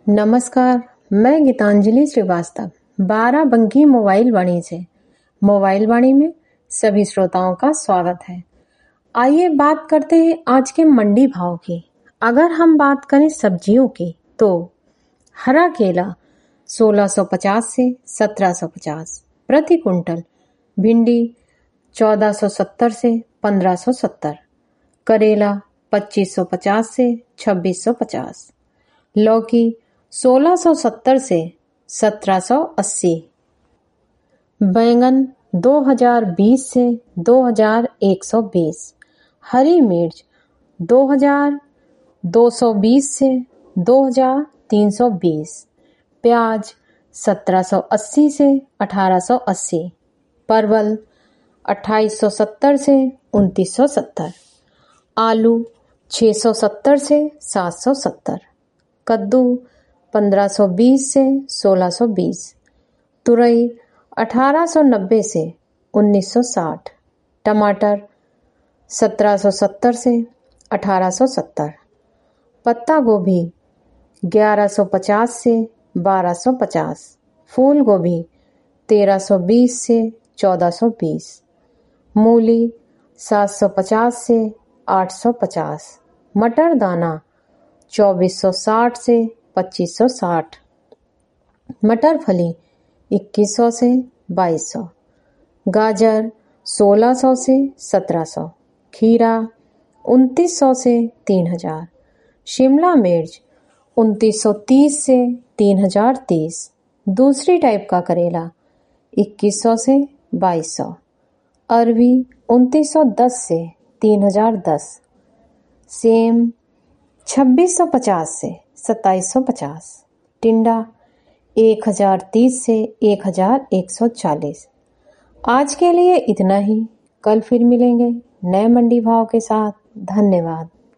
नमस्कार, मैं गीतांजलि श्रीवास्तव बाराबंकी मोबाइल वाणी से मोबाइल वाणी में सभी श्रोताओं का स्वागत है। आइए बात करते हैं आज के मंडी भाव की। अगर हम बात करें सब्जियों की तो हरा केला 1650 से 1750 प्रति कुंटल, भिंडी 1470 से 1570, करेला 2550 से 2650, लौकी 1670 से 1780, बैंगन 2020 से 2120, हरी मिर्च 2220 से 2320, प्याज 1780 से 1880, परवल 2870 से 2970, आलू 670 से 770, कद्दू 1520 से 1620, तुरई 1890 से 1960, टमाटर 1770 से 1870, पत्ता गोभी 1150 से 1250, फूल गोभी 1320 से 1420, मूली 750 से 850, मटर दाना 2460 से 2560, मटर फली 2100 से 2200, गाजर 1600 से 1700, खीरा 2900 से 3000, शिमला मिर्च 2930 से 3030, दूसरी टाइप का करेला 2100 से 2200, अरबी 2910 से 3010, सेम 2650 से 2750, टिंडा 1030 से 1140। आज के लिए इतना ही। कल फिर मिलेंगे नए मंडी भाव के साथ। धन्यवाद।